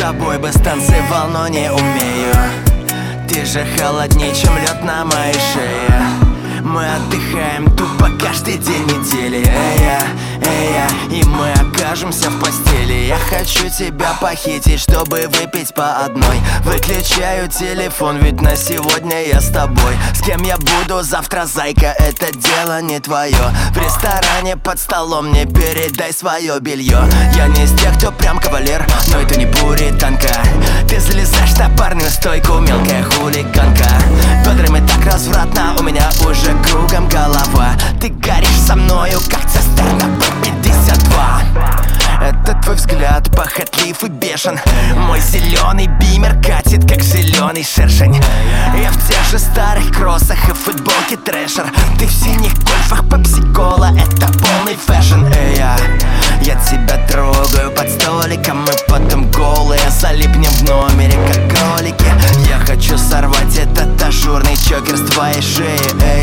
тобой бы станцевал, но не умею. Ты же холоднее, чем лед на моей шее. Мы отдыхаем тупо каждый день недели. И мы окажемся в постели. Я хочу тебя похитить, чтобы выпить по одной. Выключаю телефон, ведь на сегодня я с тобой. С кем я буду завтра, зайка, это дело не твое. В ресторане под столом мне передай свое белье. Я не из тех, кто прям кавалер, но это не пуританка. Ты залезаешь на парную стойку, мелкая хулиганка. Бедрами так развратно, у меня уже кругом голова. Ты горишь со мною, как цистерна Б-52. Это твой взгляд похотлив и бешен. Мой зеленый бимер катит, как зеленый шершень. Я в тех же старых кроссах и футболке трэшер. Ты в синих гольфах, пепси-кола, это полный фэшн. Я тебя трогаю под столиком, мы потом голые залипнем в номере, как кролики. Я хочу сорвать этот ажурный чокер с твоей шеи.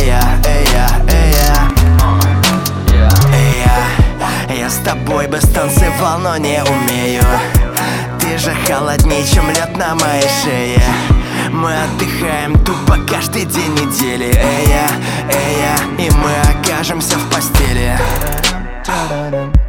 Я с тобой бы станцевал, но не умею. Ты же холоднее, чем лед на моей шее. Мы отдыхаем тупо каждый день недели. И мы окажемся в постели.